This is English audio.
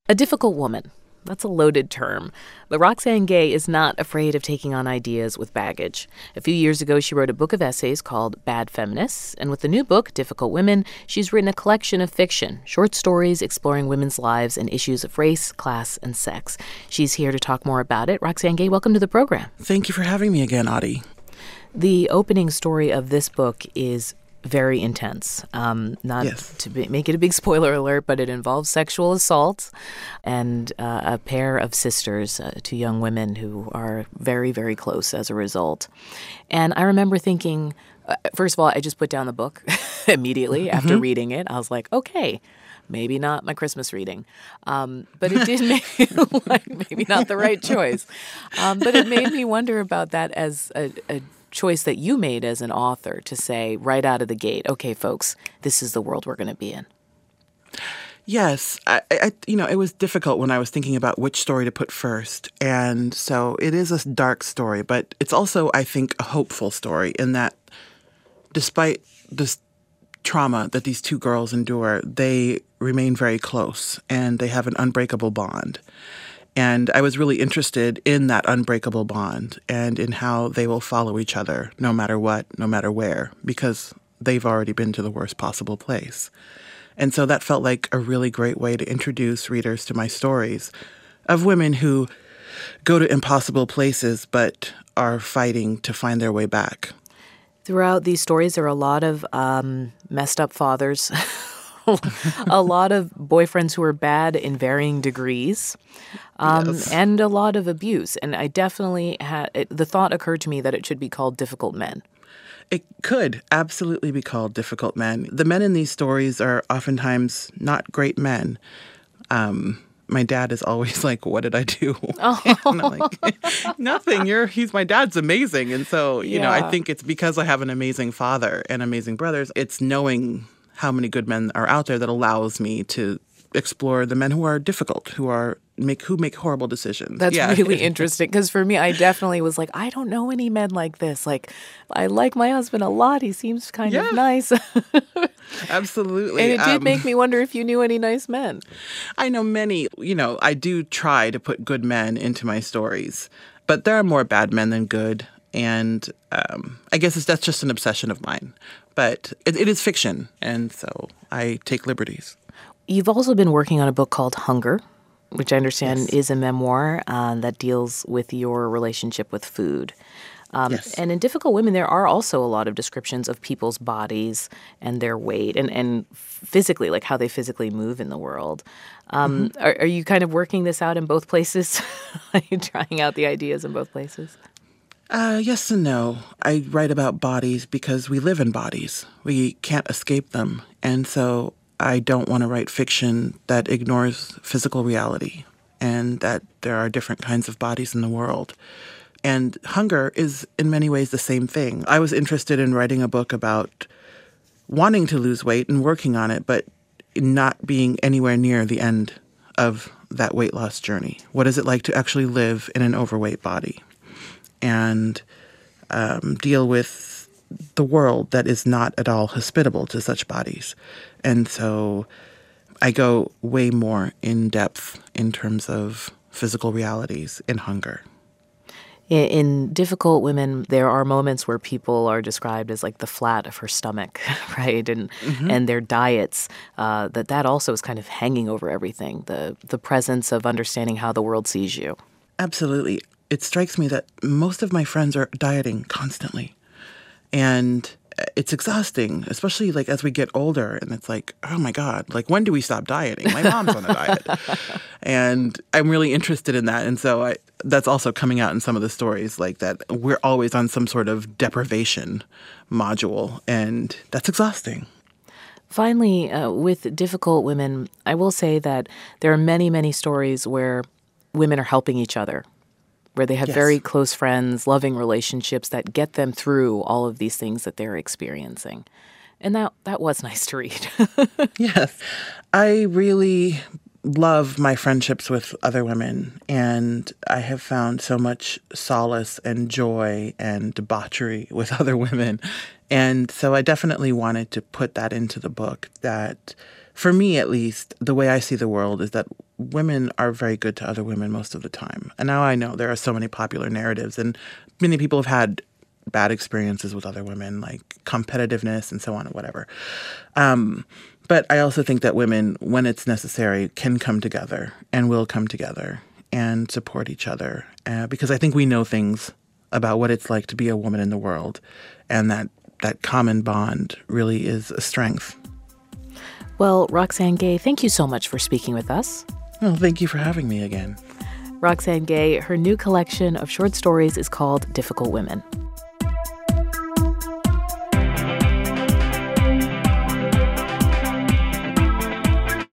A difficult woman. That's a loaded term. But Roxane Gay is not afraid of taking on ideas with baggage. A few years ago, she wrote a book of essays called Bad Feminists. And with the new book, Difficult Women, she's written a collection of fiction, short stories exploring women's lives and issues of race, class, and sex. She's here to talk more about it. Roxane Gay, welcome to the program. Thank you for having me again, Audie. The opening story of this book is very intense. Yes. Make it a big spoiler alert, but it involves sexual assault and a pair of sisters, two young women who are very, very close as a result. And I remember thinking, first of all, I just put down the book immediately after reading it. I was like, okay, maybe not my Christmas reading. But it did make maybe not the right choice. But it made me wonder about that as a choice that you made as an author to say right out of the gate, okay, folks, this is the world we're going to be in. Yes. It was difficult when I was thinking about which story to put first. And so it is a dark story, but it's also, I think, a hopeful story in that despite this trauma that these two girls endure, they remain very close and they have an unbreakable bond. And I was really interested in that unbreakable bond and in how they will follow each other no matter what, no matter where, because they've already been to the worst possible place. And so that felt like a really great way to introduce readers to my stories of women who go to impossible places but are fighting to find their way back. Throughout these stories, there are a lot of messed up fathers, a lot of boyfriends who are bad in varying degrees, Yes. and a lot of abuse. And I definitely the thought occurred to me that it should be called Difficult Men. It could absolutely be called Difficult Men. The men in these stories are oftentimes not great men. My dad is always like, what did I do? Oh. And I'm like, nothing. He's my dad's amazing. And so, I think it's because I have an amazing father and amazing brothers. It's knowing how many good men are out there that allows me to explore the men who are difficult, who make horrible decisions. That's really interesting because for me, I definitely was like, I don't know any men like this. Like, I like my husband a lot. He seems kind of nice. Absolutely. And it did make me wonder if you knew any nice men. I know many. I do try to put good men into my stories, but there are more bad men than good. And I guess that's just an obsession of mine. But it is fiction, and so I take liberties. You've also been working on a book called Hunger, which I understand Yes. is a memoir that deals with your relationship with food. Yes. And in Difficult Women, there are also a lot of descriptions of people's bodies and their weight and physically, like how they physically move in the world. Are you kind of working this out in both places? Are you trying out the ideas in both places? Yes and no. I write about bodies because we live in bodies. We can't escape them. And so I don't want to write fiction that ignores physical reality and that there are different kinds of bodies in the world. And Hunger is in many ways the same thing. I was interested in writing a book about wanting to lose weight and working on it, but not being anywhere near the end of that weight loss journey. What is it like to actually live in an overweight body and deal with the world that is not at all hospitable to such bodies? And so I go way more in depth in terms of physical realities in Hunger. In Difficult Women, there are moments where people are described as like the flat of her stomach, right? And their diets, that also is kind of hanging over everything, the presence of understanding how the world sees you. Absolutely. It strikes me that most of my friends are dieting constantly. And it's exhausting, especially like as we get older. And it's like, oh my God, like when do we stop dieting? My mom's on a diet. And I'm really interested in that. And so that's also coming out in some of the stories, like that we're always on some sort of deprivation module. And that's exhausting. Finally, with Difficult Women, I will say that there are many, many stories where women are helping each other, where they have very close friends, loving relationships that get them through all of these things that they're experiencing. And that was nice to read. Yes. I really love my friendships with other women, and I have found so much solace and joy and debauchery with other women. And so I definitely wanted to put that into the book, that for me at least, the way I see the world is that women are very good to other women most of the time. And now I know there are so many popular narratives, and many people have had bad experiences with other women, like competitiveness and so on and whatever. But I also think that women, when it's necessary, can come together and will come together and support each other. Because I think we know things about what it's like to be a woman in the world, and that common bond really is a strength. Well, Roxane Gay, thank you so much for speaking with us. Well, thank you for having me again. Roxane Gay, her new collection of short stories is called Difficult Women.